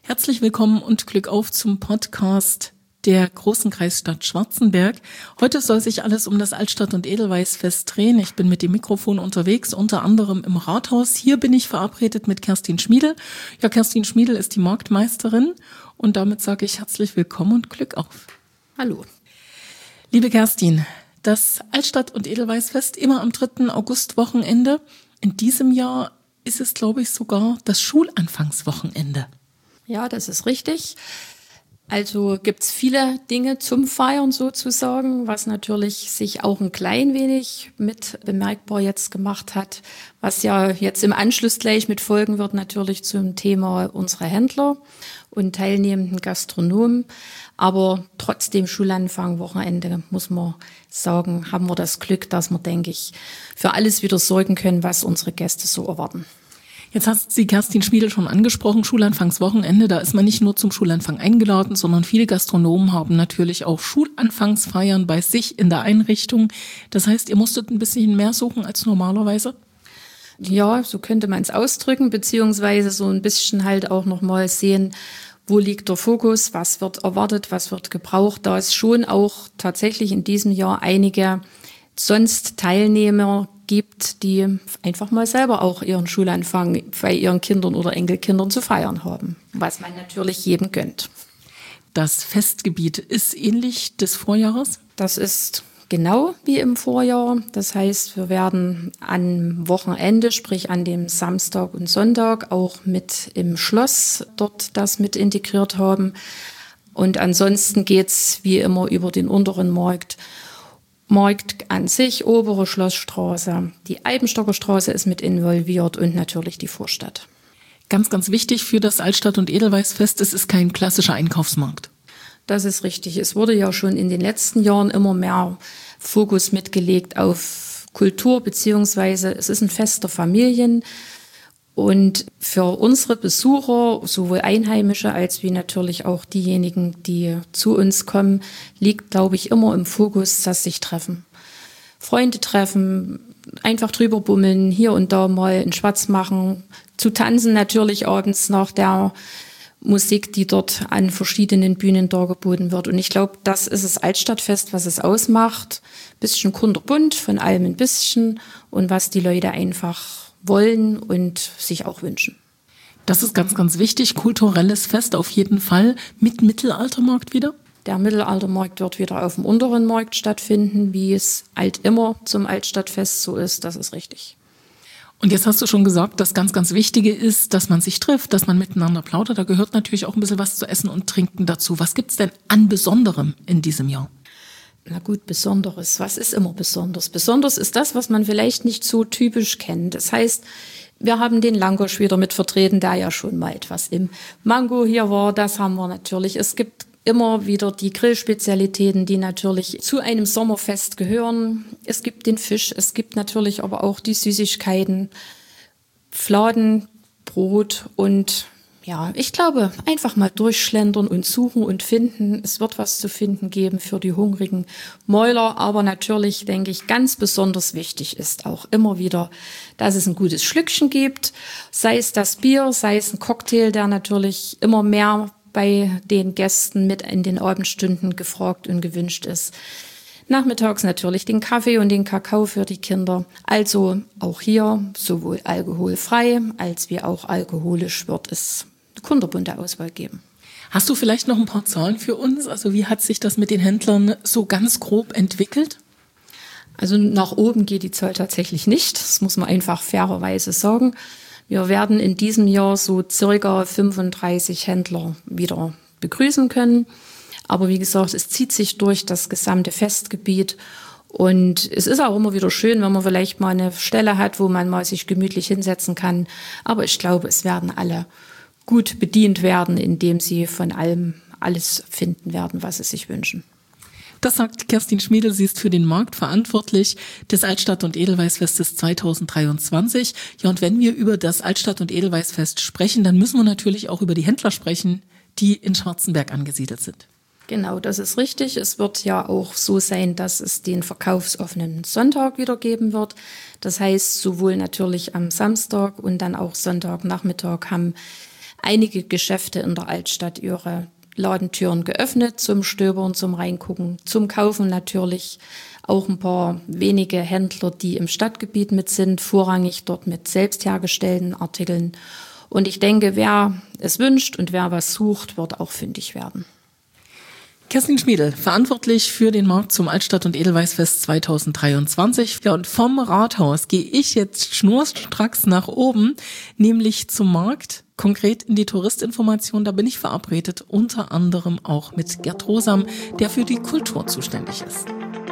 Herzlich willkommen und Glück auf zum Podcast der großen Kreisstadt Schwarzenberg. Heute soll sich alles um das Altstadt- und Edelweißfest drehen. Ich bin mit dem Mikrofon unterwegs, unter anderem im Rathaus. Hier bin ich verabredet mit Kerstin Schmiedel. Ja, Kerstin Schmiedel ist die Marktmeisterin und damit sage ich herzlich willkommen und Glück auf. Hallo. Liebe Kerstin, das Altstadt- und Edelweißfest immer am 3. August-Wochenende. In diesem Jahr ist es, glaube ich, sogar das Schulanfangswochenende. Ja, das ist richtig. Also gibt's viele Dinge zum Feiern sozusagen, was natürlich sich auch ein klein wenig mit bemerkbar jetzt gemacht hat, was ja jetzt im Anschluss gleich mit folgen wird, natürlich zum Thema unserer Händler und teilnehmenden Gastronomen. Aber trotzdem Schulanfang, Wochenende, muss man sagen, haben wir das Glück, dass wir, denke ich, für alles wieder sorgen können, was unsere Gäste so erwarten. Jetzt hast Sie Kerstin Schmiedel schon angesprochen, Schulanfangswochenende, da ist man nicht nur zum Schulanfang eingeladen, sondern viele Gastronomen haben natürlich auch Schulanfangsfeiern bei sich in der Einrichtung. Das heißt, ihr musstet ein bisschen mehr suchen als normalerweise? Ja, so könnte man es ausdrücken, beziehungsweise so ein bisschen halt auch nochmal sehen, wo liegt der Fokus, was wird erwartet, was wird gebraucht. Da es schon auch tatsächlich in diesem Jahr einige sonst Teilnehmer gibt, die einfach mal selber auch ihren Schulanfang bei ihren Kindern oder Enkelkindern zu feiern haben, was man natürlich jedem gönnt. Das Festgebiet ist ähnlich des Vorjahres? Das ist genau wie im Vorjahr. Das heißt, wir werden am Wochenende, sprich an dem Samstag und Sonntag, auch mit im Schloss dort das mit integriert haben. Und ansonsten geht's wie immer über den unteren Markt an sich, obere Schlossstraße, die Alpenstocker Straße ist mit involviert und natürlich die Vorstadt. Ganz, ganz wichtig für das Altstadt- und Edelweißfest, es ist kein klassischer Einkaufsmarkt. Das ist richtig. Es wurde ja schon in den letzten Jahren immer mehr Fokus mitgelegt auf Kultur, beziehungsweise es ist ein Fest der Familien. Und für unsere Besucher, sowohl Einheimische als wie natürlich auch diejenigen, die zu uns kommen, liegt, glaube ich, immer im Fokus, dass sich treffen. Freunde treffen, einfach drüber bummeln, hier und da mal einen Schwatz machen, zu tanzen natürlich abends nach der Musik, die dort an verschiedenen Bühnen dargeboten wird. Und ich glaube, das ist das Altstadtfest, was es ausmacht. Bisschen kunterbunt, von allem ein bisschen und was die Leute einfach wollen und sich auch wünschen. Das ist ganz, ganz wichtig. Kulturelles Fest auf jeden Fall mit Mittelaltermarkt wieder? Der Mittelaltermarkt wird wieder auf dem unteren Markt stattfinden, wie es immer zum Altstadtfest so ist. Das ist richtig. Und jetzt hast du schon gesagt, das ganz, ganz Wichtige ist, dass man sich trifft, dass man miteinander plaudert. Da gehört natürlich auch ein bisschen was zu essen und trinken dazu. Was gibt's denn an Besonderem in diesem Jahr? Na gut, Besonderes. Was ist immer besonders? Besonders ist das, was man vielleicht nicht so typisch kennt. Das heißt, wir haben den Langosch wieder mit vertreten, der ja schon mal etwas im Mango hier war. Das haben wir natürlich. Es gibt immer wieder die Grillspezialitäten, die natürlich zu einem Sommerfest gehören. Es gibt den Fisch, es gibt natürlich aber auch die Süßigkeiten, Fladen, Brot und ja, ich glaube, einfach mal durchschlendern und suchen und finden. Es wird was zu finden geben für die hungrigen Mäuler, aber natürlich, denke ich, ganz besonders wichtig ist auch immer wieder, dass es ein gutes Schlückchen gibt, sei es das Bier, sei es ein Cocktail, der natürlich immer mehr bei den Gästen mit in den Abendstunden gefragt und gewünscht ist. Nachmittags natürlich den Kaffee und den Kakao für die Kinder. Also auch hier sowohl alkoholfrei als wie auch alkoholisch wird es eine kunterbunte Auswahl geben. Hast du vielleicht noch ein paar Zahlen für uns? Also wie hat sich das mit den Händlern so ganz grob entwickelt? Also nach oben geht die Zahl tatsächlich nicht. Das muss man einfach fairerweise sagen. Wir werden in diesem Jahr so circa 35 Händler wieder begrüßen können. Aber wie gesagt, es zieht sich durch das gesamte Festgebiet. Und es ist auch immer wieder schön, wenn man vielleicht mal eine Stelle hat, wo man mal sich gemütlich hinsetzen kann. Aber ich glaube, es werden alle gut bedient werden, indem sie von allem alles finden werden, was sie sich wünschen. Das sagt Kerstin Schmiedel, sie ist für den Markt verantwortlich des Altstadt- und Edelweißfestes 2023. Ja, und wenn wir über das Altstadt- und Edelweißfest sprechen, dann müssen wir natürlich auch über die Händler sprechen, die in Schwarzenberg angesiedelt sind. Genau, das ist richtig. Es wird ja auch so sein, dass es den verkaufsoffenen Sonntag wieder geben wird. Das heißt, sowohl natürlich am Samstag und dann auch Sonntagnachmittag haben einige Geschäfte in der Altstadt ihre Ladentüren geöffnet zum Stöbern, zum Reingucken, zum Kaufen natürlich. Auch ein paar wenige Händler, die im Stadtgebiet mit sind, vorrangig dort mit selbst hergestellten Artikeln. Und ich denke, wer es wünscht und wer was sucht, wird auch fündig werden. Kerstin Schmiedel, verantwortlich für den Markt zum Altstadt- und Edelweißfest 2023. Ja, und vom Rathaus gehe ich jetzt schnurstracks nach oben, nämlich zum Markt, konkret in die Touristinformation. Da bin ich verabredet, unter anderem auch mit Gerd Rosam, der für die Kultur zuständig ist.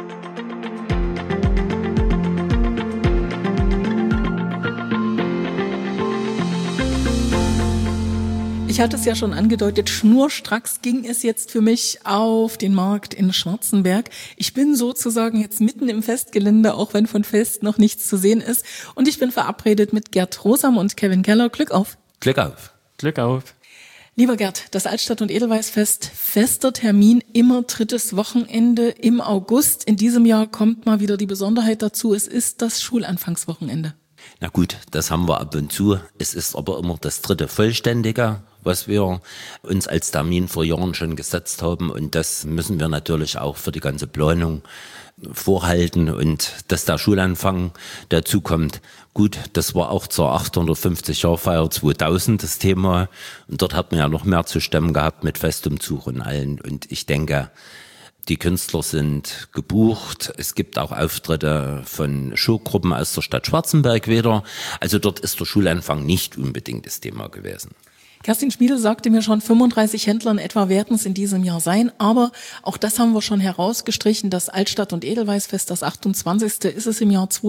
Ich hatte es ja schon angedeutet, schnurstracks ging es jetzt für mich auf den Markt in Schwarzenberg. Ich bin sozusagen jetzt mitten im Festgelände, auch wenn von Fest noch nichts zu sehen ist. Und ich bin verabredet mit Gerd Rosam und Kevin Keller. Glück auf. Glück auf. Glück auf. Lieber Gerd, das Altstadt- und Edelweißfest, fester Termin, immer drittes Wochenende im August. In diesem Jahr kommt mal wieder die Besonderheit dazu, es ist das Schulanfangswochenende. Na gut, das haben wir ab und zu. Es ist aber immer das dritte vollständige, was wir uns als Termin vor Jahren schon gesetzt haben. Und das müssen wir natürlich auch für die ganze Planung vorhalten. Und dass der Schulanfang dazu kommt, gut, das war auch zur 850-Jahr-Feier 2000 das Thema. Und dort hat man ja noch mehr zu stemmen gehabt mit Festumzug und allen. Und ich denke, die Künstler sind gebucht. Es gibt auch Auftritte von Showgruppen aus der Stadt Schwarzenberg wieder. Also dort ist der Schulanfang nicht unbedingt das Thema gewesen. Kerstin Schmiedel sagte mir schon, 35 Händler in etwa werden es in diesem Jahr sein. Aber auch das haben wir schon herausgestrichen. Das Altstadt- und Edelweißfest, das 28. ist es im Jahr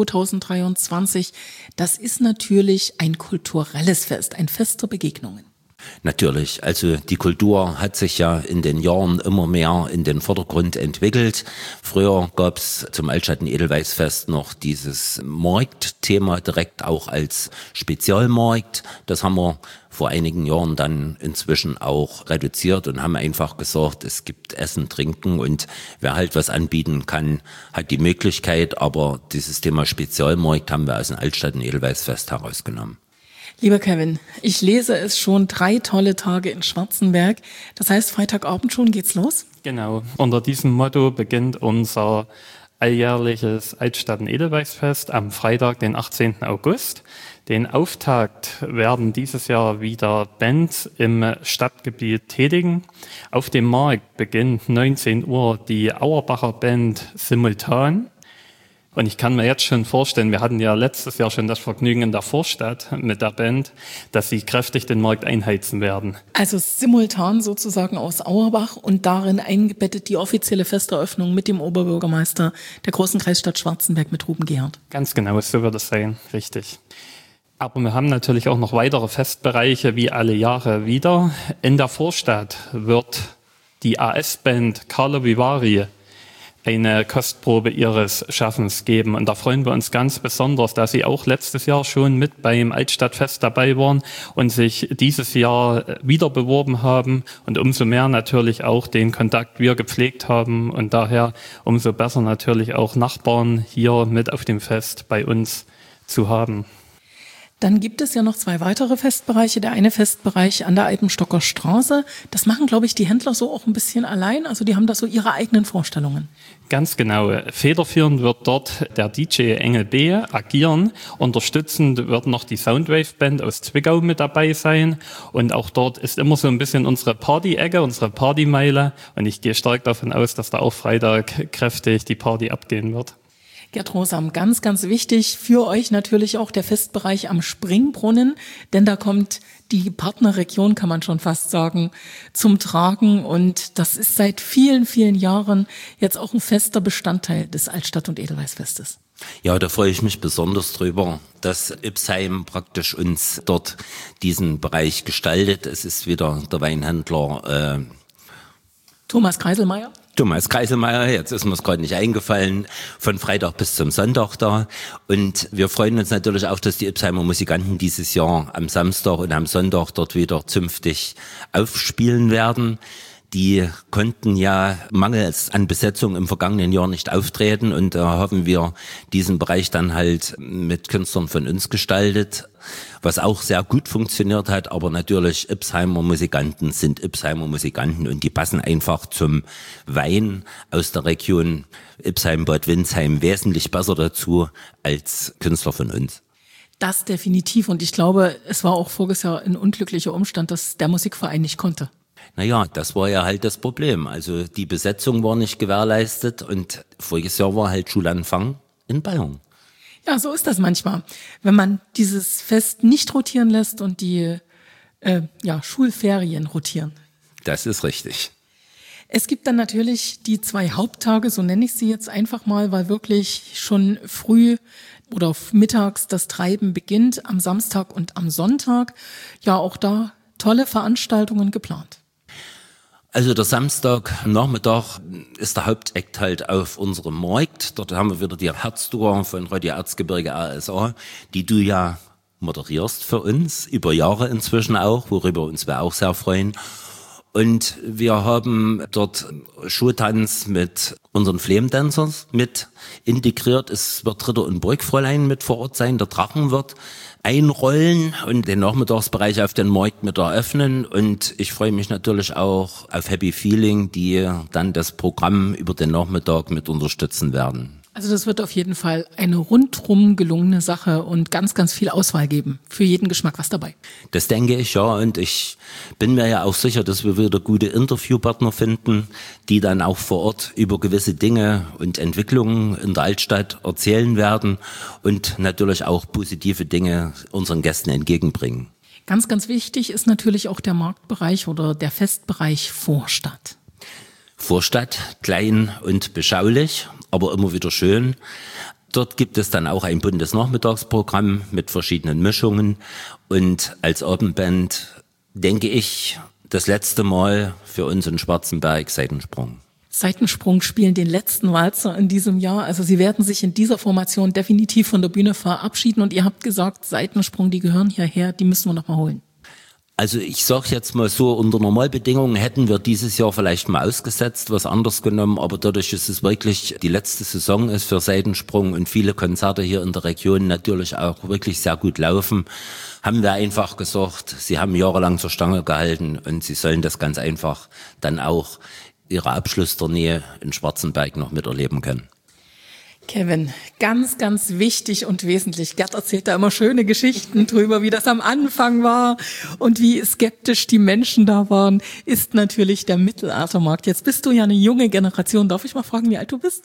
2023. Das ist natürlich ein kulturelles Fest, ein Fest der Begegnungen. Natürlich, also die Kultur hat sich ja in den Jahren immer mehr in den Vordergrund entwickelt. Früher gab es zum Altstadt- und Edelweißfest noch dieses Marktthema direkt auch als Spezialmarkt. Das haben wir vor einigen Jahren dann inzwischen auch reduziert und haben einfach gesagt, es gibt Essen, Trinken und wer halt was anbieten kann, hat die Möglichkeit. Aber dieses Thema Spezialmarkt haben wir aus dem Altstadt- und Edelweißfest herausgenommen. Lieber Kevin, ich lese es schon 3 tolle Tage in Schwarzenberg. Das heißt, Freitagabend schon geht's los? Genau. Unter diesem Motto beginnt unser alljährliches Altstadt- und Edelweißfest am Freitag, den 18. August. Den Auftakt werden dieses Jahr wieder Bands im Stadtgebiet tätigen. Auf dem Markt beginnt 19 Uhr die Auerbacher Band Simultan. Und ich kann mir jetzt schon vorstellen, wir hatten ja letztes Jahr schon das Vergnügen in der Vorstadt mit der Band, dass sie kräftig den Markt einheizen werden. Also simultan sozusagen aus Auerbach und darin eingebettet die offizielle Festeröffnung mit dem Oberbürgermeister der großen Kreisstadt Schwarzenberg mit Ruben Gerhardt. Ganz genau, so wird es sein, richtig. Aber wir haben natürlich auch noch weitere Festbereiche wie alle Jahre wieder. In der Vorstadt wird die AS-Band Carlo Vivari eine Kostprobe ihres Schaffens geben. Und da freuen wir uns ganz besonders, dass sie auch letztes Jahr schon mit beim Altstadtfest dabei waren und sich dieses Jahr wieder beworben haben und umso mehr natürlich auch den Kontakt wir gepflegt haben und daher umso besser natürlich auch Nachbarn hier mit auf dem Fest bei uns zu haben. Dann gibt es ja noch 2 weitere Festbereiche. Der eine Festbereich an der Alpenstocker Straße. Das machen, glaube ich, die Händler so auch ein bisschen allein. Also die haben da so ihre eigenen Vorstellungen. Ganz genau. Federführend wird dort der DJ Engel B. agieren. Unterstützend wird noch die Soundwave Band aus Zwickau mit dabei sein. Und auch dort ist immer so ein bisschen unsere Party-Ecke, unsere Partymeile. Und ich gehe stark davon aus, dass da auch Freitag kräftig die Party abgehen wird. Gerd Rosam, ganz, ganz wichtig für euch natürlich auch der Festbereich am Springbrunnen, denn da kommt die Partnerregion, kann man schon fast sagen, zum Tragen und das ist seit vielen, vielen Jahren jetzt auch ein fester Bestandteil des Altstadt- und Edelweißfestes. Ja, da freue ich mich besonders drüber, dass Ypsheim praktisch uns dort diesen Bereich gestaltet. Es ist wieder der Weinhändler Thomas Kreiselmeier, jetzt ist mir es gerade nicht eingefallen, von Freitag bis zum Sonntag da. Und wir freuen uns natürlich auch, dass die Ypsheimer Musikanten dieses Jahr am Samstag und am Sonntag dort wieder zünftig aufspielen werden. Die konnten ja mangels an Besetzung im vergangenen Jahr nicht auftreten und da haben wir diesen Bereich dann halt mit Künstlern von uns gestaltet, was auch sehr gut funktioniert hat, aber natürlich Ipsheimer Musikanten sind Ipsheimer Musikanten und die passen einfach zum Wein aus der Region Ipsheim-Bad Windsheim wesentlich besser dazu als Künstler von uns. Das definitiv und ich glaube, es war auch voriges Jahr ein unglücklicher Umstand, dass der Musikverein nicht konnte. Naja, das war ja halt das Problem. Also die Besetzung war nicht gewährleistet und voriges Jahr war halt Schulanfang in Bayern. Ja, so ist das manchmal. Wenn man dieses Fest nicht rotieren lässt und die Schulferien rotieren. Das ist richtig. Es gibt dann natürlich die 2 Haupttage, so nenne ich sie jetzt einfach mal, weil wirklich schon früh oder mittags das Treiben beginnt, am Samstag und am Sonntag. Ja, auch da tolle Veranstaltungen geplant. Also der Samstagnachmittag ist der Hauptakt halt auf unserem Markt. Dort haben wir wieder die Herztour von Radio Erzgebirge RSA, die du ja moderierst für uns, über Jahre inzwischen auch, worüber uns wir auch sehr freuen. Und wir haben dort Showtanz mit unseren Flamedancers mit integriert. Es wird Ritter und Burgfräulein mit vor Ort sein. Der Drachen wird einrollen und den Nachmittagsbereich auf den Markt mit eröffnen. Und ich freue mich natürlich auch auf Happy Feeling, die dann das Programm über den Nachmittag mit unterstützen werden. Also das wird auf jeden Fall eine rundrum gelungene Sache und ganz, ganz viel Auswahl geben. Für jeden Geschmack was dabei. Das denke ich, ja. Und ich bin mir ja auch sicher, dass wir wieder gute Interviewpartner finden, die dann auch vor Ort über gewisse Dinge und Entwicklungen in der Altstadt erzählen werden und natürlich auch positive Dinge unseren Gästen entgegenbringen. Ganz, ganz wichtig ist natürlich auch der Marktbereich oder der Festbereich Vorstadt. Vorstadt, klein und beschaulich, aber immer wieder schön. Dort gibt es dann auch ein buntes Nachmittagsprogramm mit verschiedenen Mischungen und als Abendband, denke ich, das letzte Mal für uns in Schwarzenberg Seitensprung. Seitensprung spielen den letzten Walzer in diesem Jahr. Also sie werden sich in dieser Formation definitiv von der Bühne verabschieden und ihr habt gesagt, Seitensprung, die gehören hierher, die müssen wir noch mal holen. Also ich sage jetzt mal so, unter Normalbedingungen hätten wir dieses Jahr vielleicht mal ausgesetzt, was anders genommen, aber dadurch, dass es wirklich die letzte Saison ist für Seitensprung und viele Konzerte hier in der Region natürlich auch wirklich sehr gut laufen, haben wir einfach gesagt, sie haben jahrelang zur Stange gehalten und sie sollen das ganz einfach dann auch ihre Abschlusstournee in Schwarzenberg noch miterleben können. Kevin, ganz, ganz wichtig und wesentlich. Gerd erzählt da immer schöne Geschichten drüber, wie das am Anfang war und wie skeptisch die Menschen da waren, ist natürlich der Mittelaltermarkt. Jetzt bist du ja eine junge Generation. Darf ich mal fragen, wie alt du bist?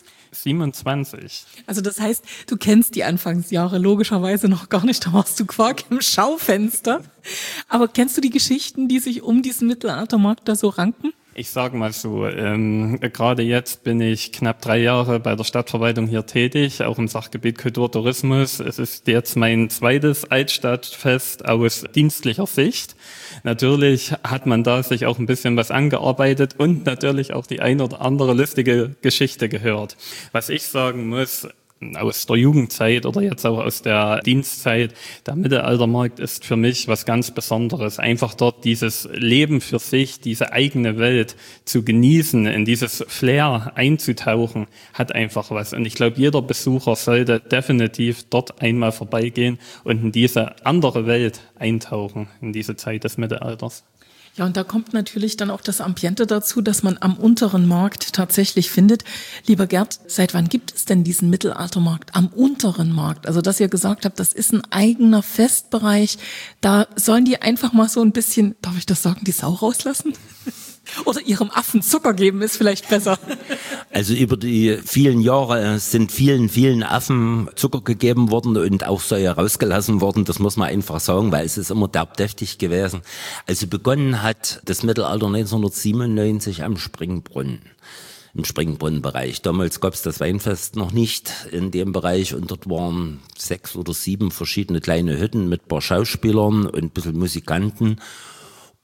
27. Also das heißt, du kennst die Anfangsjahre logischerweise noch gar nicht. Da warst du Quark im Schaufenster. Aber kennst du die Geschichten, die sich um diesen Mittelaltermarkt da so ranken? Ich sage mal so, gerade jetzt bin ich knapp 3 Jahre bei der Stadtverwaltung hier tätig, auch im Sachgebiet Kultur, Tourismus. Es ist jetzt mein zweites Altstadtfest aus dienstlicher Sicht. Natürlich hat man da sich auch ein bisschen was angearbeitet und natürlich auch die ein oder andere lustige Geschichte gehört. Was ich sagen muss, aus der Jugendzeit oder jetzt auch aus der Dienstzeit, der Mittelaltermarkt ist für mich was ganz Besonderes. Einfach dort dieses Leben für sich, diese eigene Welt zu genießen, in dieses Flair einzutauchen, hat einfach was. Und ich glaube, jeder Besucher sollte definitiv dort einmal vorbeigehen und in diese andere Welt eintauchen, in diese Zeit des Mittelalters. Ja, und da kommt natürlich dann auch das Ambiente dazu, dass man am unteren Markt tatsächlich findet. Lieber Gerd, seit wann gibt es denn diesen Mittelaltermarkt am unteren Markt? Also, dass ihr gesagt habt, das ist ein eigener Festbereich. Da sollen die einfach mal so ein bisschen, darf ich das sagen, die Sau rauslassen? Oder ihrem Affen Zucker geben, ist vielleicht besser. Also über die vielen Jahre sind vielen Affen Zucker gegeben worden und auch Säue rausgelassen worden. Das muss man einfach sagen, weil es ist immer derbdeftig gewesen. Also begonnen hat das Mittelalter 1997 am Springbrunnen. Im Springbrunnenbereich. Damals gab es das Weinfest noch nicht in dem Bereich und dort waren 6 oder 7 verschiedene kleine Hütten mit ein paar Schauspielern und ein bisschen Musikanten.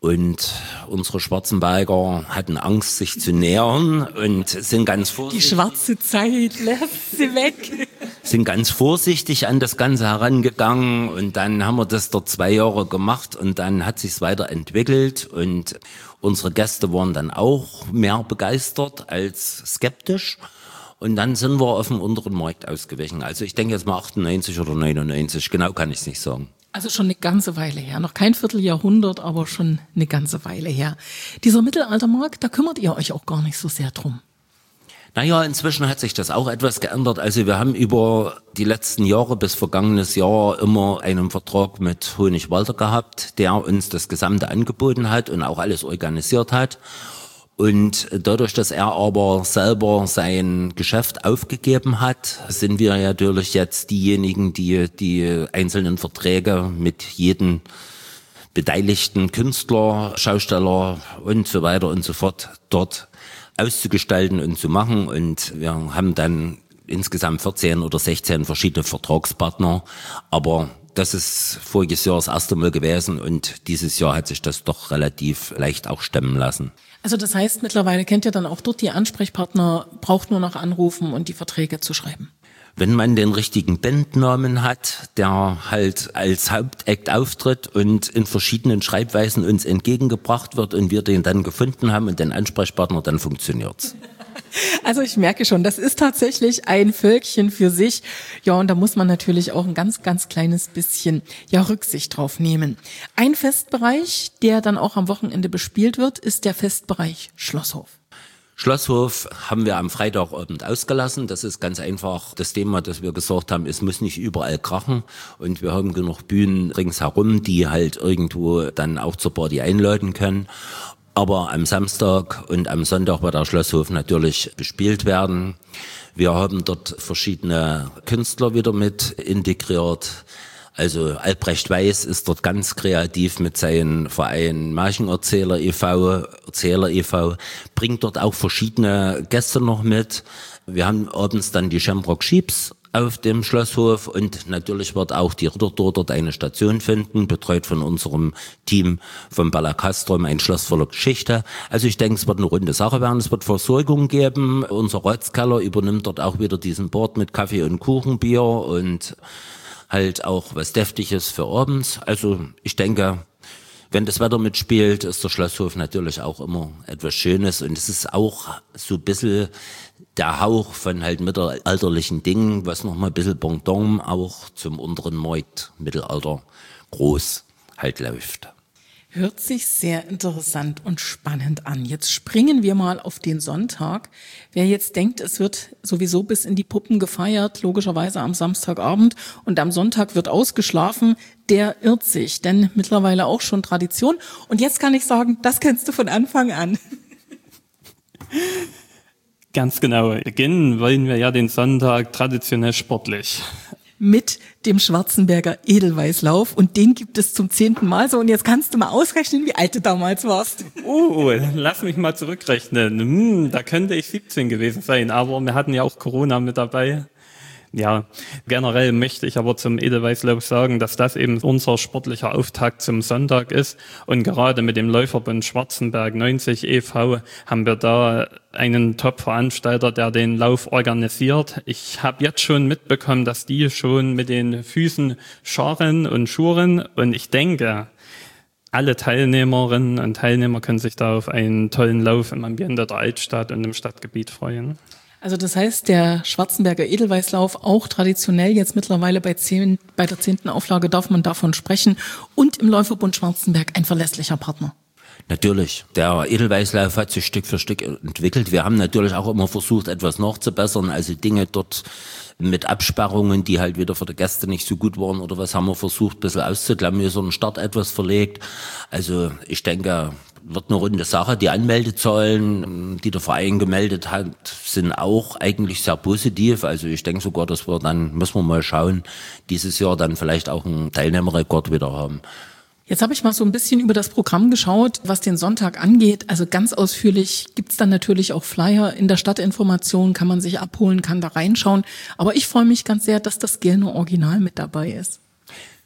Und unsere Schwarzenberger hatten Angst, sich zu nähern und sind ganz vorsichtig. Die schwarze Zeit lässt sie weg. Sind ganz vorsichtig an das Ganze herangegangen und dann haben wir das dort 2 Jahre gemacht und dann hat sich's weiterentwickelt und unsere Gäste waren dann auch mehr begeistert als skeptisch. Und dann sind wir auf dem unteren Markt ausgewichen. Also ich denke jetzt mal 98 oder 99, genau kann ich es nicht sagen. Also schon eine ganze Weile her. Noch kein Vierteljahrhundert, aber schon eine ganze Weile her. Dieser Mittelaltermarkt, da kümmert ihr euch auch gar nicht so sehr drum. Naja, inzwischen hat sich das auch etwas geändert. Also wir haben über die letzten Jahre bis vergangenes Jahr immer einen Vertrag mit Honig Walter gehabt, der uns das Gesamte angeboten hat und auch alles organisiert hat. Und dadurch, dass er aber selber sein Geschäft aufgegeben hat, sind wir natürlich jetzt diejenigen, die die einzelnen Verträge mit jedem beteiligten Künstler, Schausteller und so weiter und so fort dort auszugestalten und zu machen. Und wir haben dann insgesamt 14 oder 16 verschiedene Vertragspartner. Aber das ist voriges Jahr das erste Mal gewesen und dieses Jahr hat sich das doch relativ leicht auch stemmen lassen. Also das heißt, mittlerweile kennt ihr dann auch dort die Ansprechpartner, braucht nur noch anrufen und die Verträge zu schreiben. Wenn man den richtigen Bandnamen hat, der halt als Hauptact auftritt und in verschiedenen Schreibweisen uns entgegengebracht wird und wir den dann gefunden haben und den Ansprechpartner, dann funktioniert's. Also ich merke schon, das ist tatsächlich ein Völkchen für sich. Ja, und da muss man natürlich auch ein ganz, ganz kleines bisschen Rücksicht drauf nehmen. Ein Festbereich, der dann auch am Wochenende bespielt wird, ist der Festbereich Schlosshof. Schlosshof haben wir am Freitagabend ausgelassen. Das ist ganz einfach das Thema, dass wir gesagt haben, es muss nicht überall krachen. Und wir haben genug Bühnen ringsherum, die halt irgendwo dann auch zur Party einladen können. Aber am Samstag und am Sonntag wird der Schlosshof natürlich bespielt werden. Wir haben dort verschiedene Künstler wieder mit integriert. Also Albrecht Weiß ist dort ganz kreativ mit seinem Verein Märchenerzähler e.V., bringt dort auch verschiedene Gäste noch mit. Wir haben abends dann die Shamrock Sheeps auf dem Schlosshof und natürlich wird auch die Rittertour dort eine Station finden, betreut von unserem Team vom Ballacastrum, ein Schloss voller Geschichte. Also ich denke, es wird eine runde Sache werden, es wird Versorgung geben. Unser Ratskeller übernimmt dort auch wieder diesen Board mit Kaffee und Kuchenbier und halt auch was Deftiges für abends. Also ich denke, wenn das Wetter mitspielt, ist der Schlosshof natürlich auch immer etwas Schönes und es ist auch so ein bisschen der Hauch von halt mittelalterlichen Dingen, was noch mal ein bisschen Pendant auch zum unteren Markt Mittelalter groß halt läuft. Hört sich sehr interessant und spannend an. Jetzt springen wir mal auf den Sonntag. Wer jetzt denkt, es wird sowieso bis in die Puppen gefeiert, logischerweise am Samstagabend und am Sonntag wird ausgeschlafen, der irrt sich, denn mittlerweile auch schon Tradition. Und jetzt kann ich sagen, das kennst du von Anfang an. Ganz genau. Beginnen wollen wir ja den Sonntag traditionell sportlich. Mit dem Schwarzenberger Edelweißlauf und den gibt es zum 10. Mal so und jetzt kannst du mal ausrechnen, wie alt du damals warst. Lass mich mal zurückrechnen. Da könnte ich 17 gewesen sein, aber wir hatten ja auch Corona mit dabei. Ja, generell möchte ich aber zum Edelweißlauf sagen, dass das eben unser sportlicher Auftakt zum Sonntag ist. Und gerade mit dem Läuferbund Schwarzenberg 90 e.V. haben wir da einen Top-Veranstalter, der den Lauf organisiert. Ich habe jetzt schon mitbekommen, dass die schon mit den Füßen scharren und schuren. Und ich denke, alle Teilnehmerinnen und Teilnehmer können sich da auf einen tollen Lauf im Ambiente der Altstadt und im Stadtgebiet freuen. Also das heißt, der Schwarzenberger Edelweißlauf auch traditionell jetzt mittlerweile bei der 10. Auflage darf man davon sprechen und im Läuferbund Schwarzenberg ein verlässlicher Partner. Natürlich. Der Edelweißlauf hat sich Stück für Stück entwickelt. Wir haben natürlich auch immer versucht, etwas nachzubessern. Also Dinge dort mit Absperrungen, die halt wieder für die Gäste nicht so gut waren oder was, haben wir versucht, ein bisschen auszuklamüsern, Start etwas verlegt. Also ich denke, wird eine runde Sache. Die Anmeldezahlen, die der Verein gemeldet hat, sind auch eigentlich sehr positiv. Also ich denke sogar, dass wir dann, müssen wir mal schauen, dieses Jahr dann vielleicht auch einen Teilnehmerrekord wieder haben. Jetzt habe ich mal so ein bisschen über das Programm geschaut, was den Sonntag angeht. Also ganz ausführlich gibt's dann natürlich auch Flyer in der Stadtinformation, kann man sich abholen, kann da reinschauen. Aber ich freue mich ganz sehr, dass das Gelner Original mit dabei ist.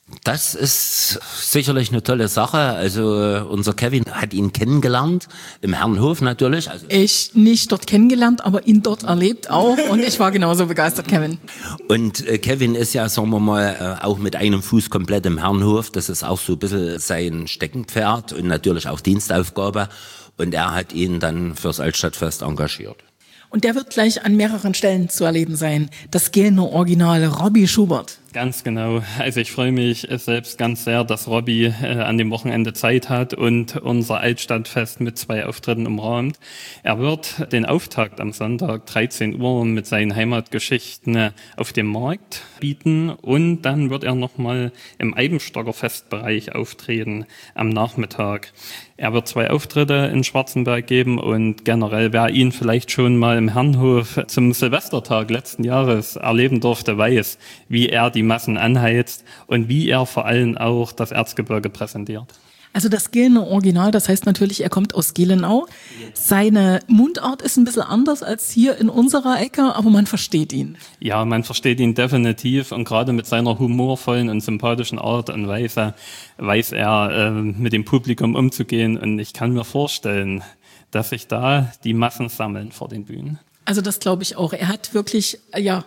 Das ist sicherlich eine tolle Sache. Also unser Kevin hat ihn kennengelernt, im Herrenhof natürlich. Also Ich nicht dort kennengelernt, aber ihn dort erlebt auch und ich war genauso begeistert, Kevin. Und Kevin ist ja, sagen wir mal, auch mit einem Fuß komplett im Herrenhof. Das ist auch so ein bisschen sein Steckenpferd und natürlich auch Dienstaufgabe. Und er hat ihn dann fürs Altstadtfest engagiert. Und der wird gleich an mehreren Stellen zu erleben sein. Das Gelner Original Robbie Schubert. Ganz genau. Also ich freue mich selbst ganz sehr, dass Robbie an dem Wochenende Zeit hat und unser Altstadtfest mit 2 Auftritten umrahmt. Er wird den Auftakt am Sonntag 13 Uhr mit seinen Heimatgeschichten auf dem Markt bieten und dann wird er nochmal im Eibenstocker Festbereich auftreten am Nachmittag. Er wird 2 Auftritte in Schwarzenberg geben und generell, wer ihn vielleicht schon mal im Herrenhof zum Silvestertag letzten Jahres erleben durfte, weiß, wie er die Massen anheizt und wie er vor allem auch das Erzgebirge präsentiert. Also das Gelner Original, das heißt natürlich, er kommt aus Gelenau. Seine Mundart ist ein bisschen anders als hier in unserer Ecke, aber man versteht ihn. Ja, man versteht ihn definitiv und gerade mit seiner humorvollen und sympathischen Art und Weise weiß er, mit dem Publikum umzugehen und ich kann mir vorstellen, dass sich da die Massen sammeln vor den Bühnen. Also das glaube ich auch. Er hat wirklich,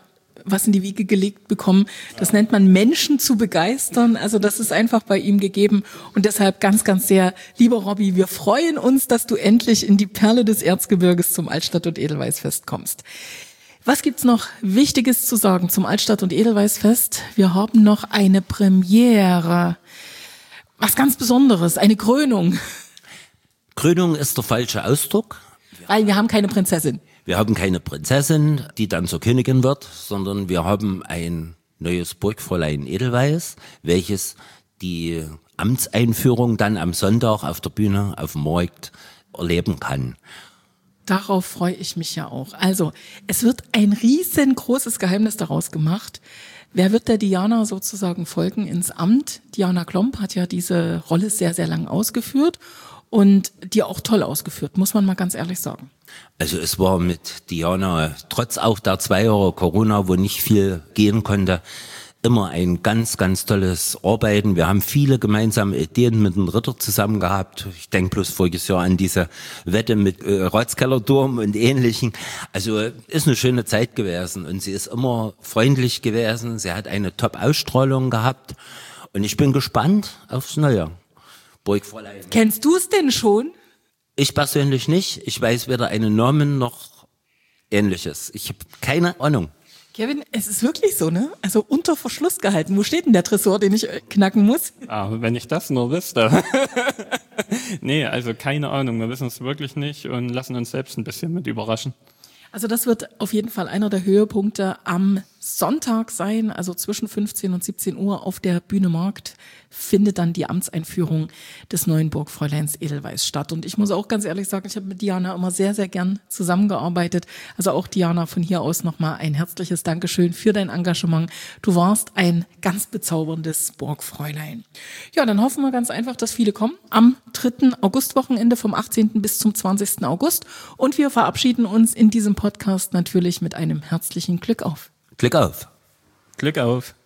was in die Wiege gelegt bekommen. Das nennt man Menschen zu begeistern. Also das ist einfach bei ihm gegeben. Und deshalb ganz, ganz sehr, lieber Robbie, wir freuen uns, dass du endlich in die Perle des Erzgebirges zum Altstadt- und Edelweißfest kommst. Was gibt's noch Wichtiges zu sagen zum Altstadt- und Edelweißfest? Wir haben noch eine Premiere. Was ganz Besonderes, eine Krönung. Krönung ist der falsche Ausdruck. Weil wir haben keine Prinzessin. Wir haben keine Prinzessin, die dann zur Königin wird, sondern wir haben ein neues Burgfräulein Edelweiß, welches die Amtseinführung dann am Sonntag auf der Bühne auf dem Markt erleben kann. Darauf freue ich mich ja auch. Also, es wird ein riesengroßes Geheimnis daraus gemacht. Wer wird der Diana sozusagen folgen ins Amt? Diana Klomp hat ja diese Rolle sehr, sehr lang ausgeführt und die auch toll ausgeführt, muss man mal ganz ehrlich sagen. Also es war mit Diana, trotz auch der 2 Jahre Corona, wo nicht viel gehen konnte, immer ein ganz, ganz tolles Arbeiten. Wir haben viele gemeinsame Ideen mit dem Ritter zusammen gehabt. Ich denke bloß voriges Jahr an diese Wette mit Ratskellerturm und Ähnlichen. Also ist eine schöne Zeit gewesen und sie ist immer freundlich gewesen. Sie hat eine Top-Ausstrahlung gehabt und ich bin gespannt aufs Neue. Burgfräulein. Kennst du es denn schon? Ich persönlich nicht. Ich weiß weder einen Namen noch Ähnliches. Ich habe keine Ahnung. Kevin, es ist wirklich so, ne? Also unter Verschluss gehalten. Wo steht denn der Tresor, den ich knacken muss? Wenn ich das nur wüsste. Nee, also keine Ahnung. Wir wissen es wirklich nicht und lassen uns selbst ein bisschen mit überraschen. Also das wird auf jeden Fall einer der Höhepunkte am Sonntag sein, also zwischen 15 und 17 Uhr auf der Bühne Markt findet dann die Amtseinführung des neuen Burgfräuleins Edelweiß statt. Und ich muss auch ganz ehrlich sagen, ich habe mit Diana immer sehr, sehr gern zusammengearbeitet. Also auch Diana, von hier aus nochmal ein herzliches Dankeschön für dein Engagement. Du warst ein ganz bezauberndes Burgfräulein. Ja, dann hoffen wir ganz einfach, dass viele kommen am 3. Augustwochenende vom 18. bis zum 20. August. Und wir verabschieden uns in diesem Podcast natürlich mit einem herzlichen Glück auf. Glück auf. Glück auf.